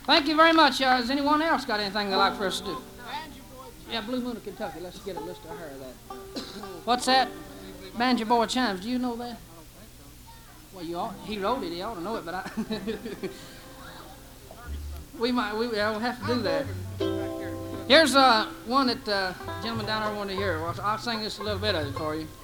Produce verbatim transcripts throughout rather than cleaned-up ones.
Thank you very much. Uh, has anyone else got anything they'd like for us to do? Yeah, Blue Moon of Kentucky. Let's get a list of her of that. What's that? Banjo Boy Chimes. Do you know that? Well, you ought, he wrote it. He ought to know it, but I we might we will have to do that. Here's uh, one that uh, gentleman down there wanted to hear. Well, I'll sing just a little bit of it for you.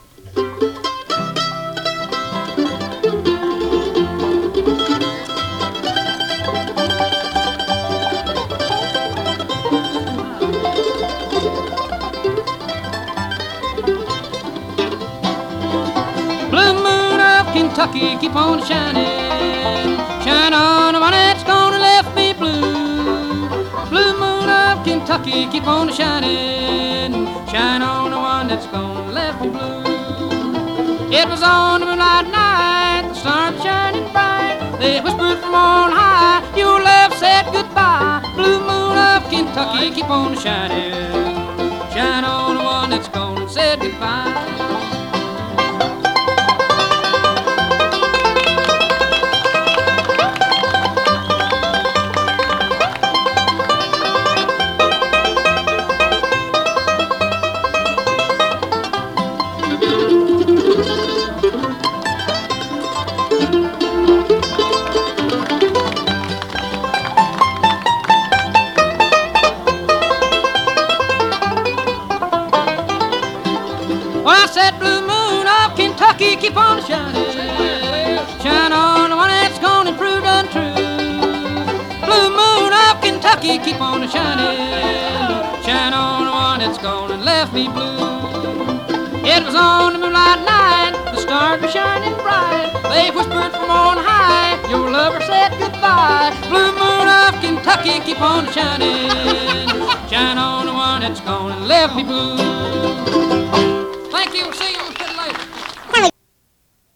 Kentucky, keep on shining, shine on the one that's gonna left me blue. Blue moon of Kentucky, keep on shining, shine on the one that's gonna left me blue. It was on the moonlight night, the stars were shining bright. They whispered from on high, your love said goodbye. Blue moon of Kentucky, keep on shining, shine on the one that's gonna said goodbye. Keep on shining, shine on the one that's gonna and proved untrue. Blue moon of Kentucky, keep on shining, shine on the one that's gone and left me blue. It was on the moonlight night, the stars were shining bright. They whispered from on high, your lover said goodbye. Blue moon of Kentucky, keep on shining, shine on the one that's gone and left me blue.